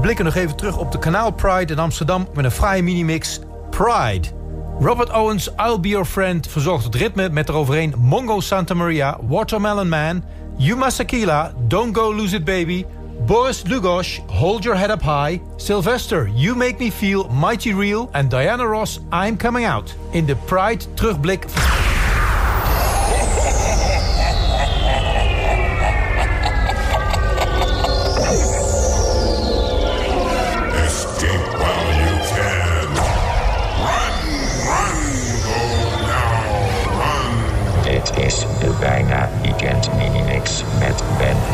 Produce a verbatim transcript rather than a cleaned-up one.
blikken nog even terug op de Kanaal Pride in Amsterdam met een fraaie minimix Pride. Robert Owens, I'll Be Your Friend verzorgt het ritme met eroverheen Mongo Santa Maria, Watermelon Man, Yuma Sakila, Don't Go Lose It Baby, Boris Lugosh, Hold Your Head Up High, Sylvester, You Make Me Feel Mighty Real en Diana Ross, I'm Coming Out. In de Pride terugblik... Dit is de Bijna Weekend Minimix met Ben